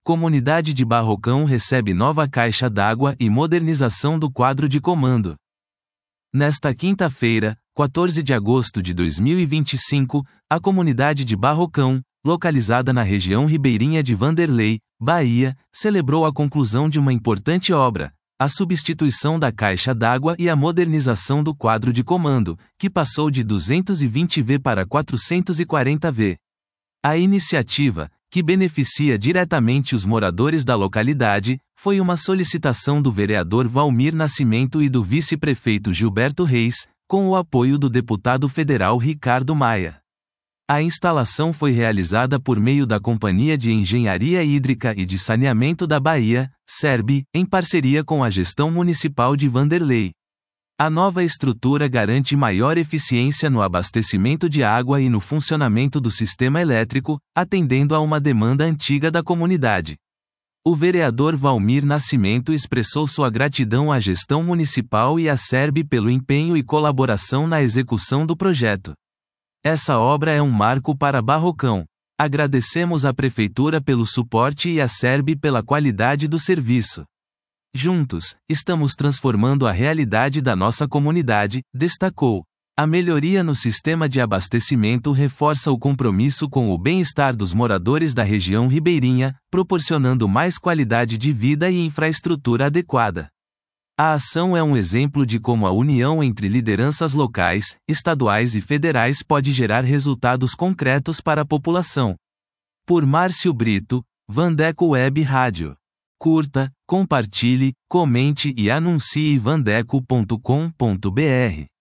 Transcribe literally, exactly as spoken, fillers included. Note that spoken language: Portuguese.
Comunidade de Barrocão recebe nova caixa d'água e modernização do quadro de comando. Nesta quinta-feira, quatorze de agosto de dois mil e vinte e cinco, a comunidade de Barrocão, localizada na região ribeirinha de Vanderlei, Bahia, celebrou a conclusão de uma importante obra, a substituição da caixa d'água e a modernização do quadro de comando, que passou de duzentos e vinte volts para quatrocentos e quarenta volts. A iniciativa, que beneficia diretamente os moradores da localidade, foi uma solicitação do vereador Valmir Nascimento e do vice-prefeito Gilberto Reis, com o apoio do deputado federal Ricardo Maia. A instalação foi realizada por meio da Companhia de Engenharia Hídrica e de Saneamento da Bahia, SERB, em parceria com a Gestão Municipal de Vanderlei. A nova estrutura garante maior eficiência no abastecimento de água e no funcionamento do sistema elétrico, atendendo a uma demanda antiga da comunidade. O vereador Valmir Nascimento expressou sua gratidão à gestão municipal e à SERB pelo empenho e colaboração na execução do projeto. Essa obra é um marco para Barrocão. Agradecemos à Prefeitura pelo suporte e à SERB pela qualidade do serviço. Juntos, estamos transformando a realidade da nossa comunidade, destacou. A melhoria no sistema de abastecimento reforça o compromisso com o bem-estar dos moradores da região ribeirinha, proporcionando mais qualidade de vida e infraestrutura adequada. A ação é um exemplo de como a união entre lideranças locais, estaduais e federais pode gerar resultados concretos para a população. Por Márcio Brito, Vandeco Web Rádio. Curta, compartilhe, comente e anuncie vandeco ponto com ponto br.